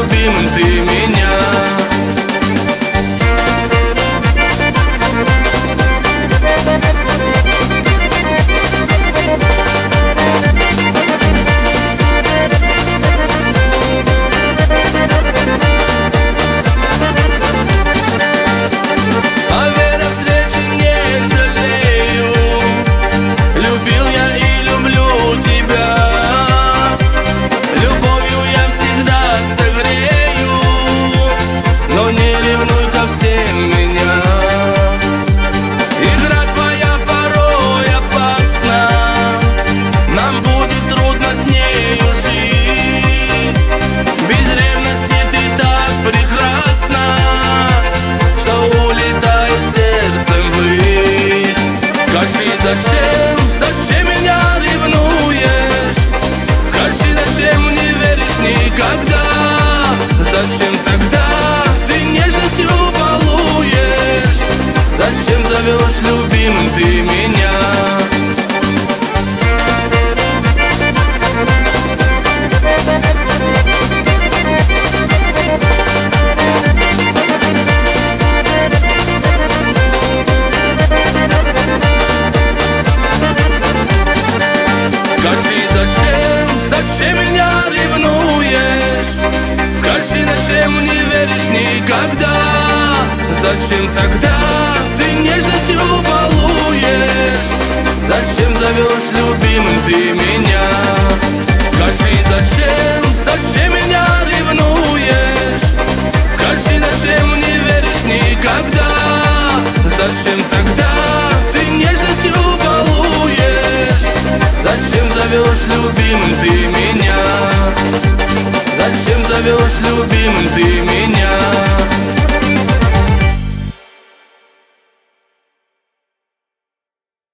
любимым ты меня. Зачем меня ревнуешь? Скажи, зачем не веришь никогда? Зачем тогда ты нежностью балуешь? Зачем зовешь любимым ты меня? Зачем меня ревнуешь? Скажи, зачем не веришь никогда? Зачем тогда ты нежностью балуешь? Зачем зовешь любимым ты меня? Скажи, зачем меня ревнуешь? Скажи, зачем не веришь никогда? Зачем тогда ты нежностью балуешь? Зачем зовешь любимым ты меня? Зачем зовешь любимым ты меня?